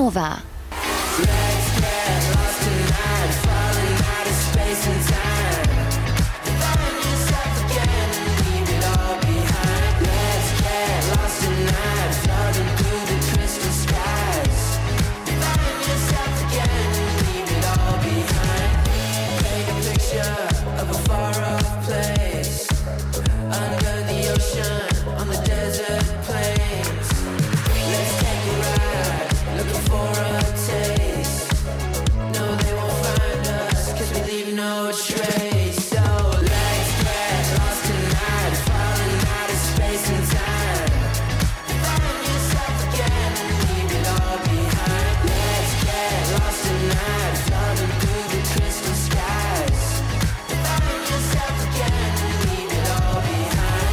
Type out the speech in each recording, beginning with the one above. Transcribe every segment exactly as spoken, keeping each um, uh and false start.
Nova. Let's get lost tonight, falling out of space and time. Find yourself again and leave it all behind. Let's get lost tonight, floating through the crystal skies. Find yourself again and leave it all behind. Paint a picture of a far-off place, under the ocean, on the desert plains. Let's take a ride, looking for a taste. No, they won't find us, cause we leave no trace. So let's get lost tonight, falling out of space and time. Find yourself again and leave it all behind. Let's get lost tonight, floating through the crystal skies. Find yourself again and leave it all behind.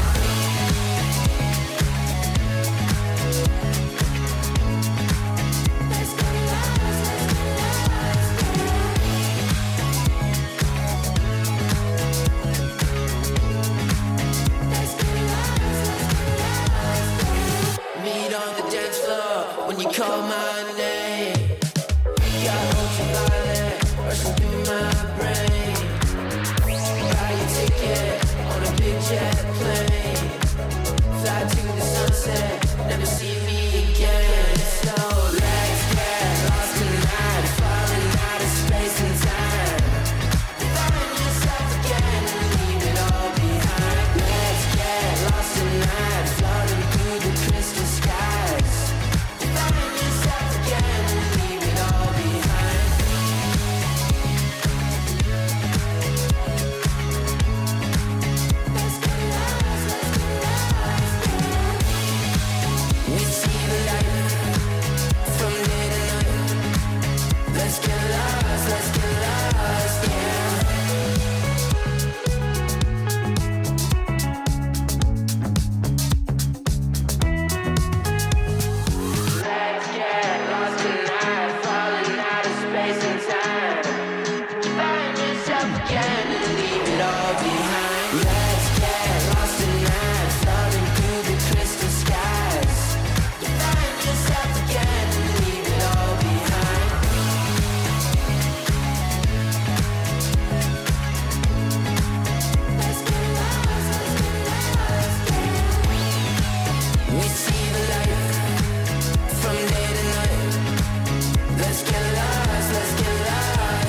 Let's get lost, let's get lost. Let's get lost, let's get lost. Meet on the dance floor when you call my name. Got ultraviolet rushing through my brain. Buy your ticket on a big jet plane.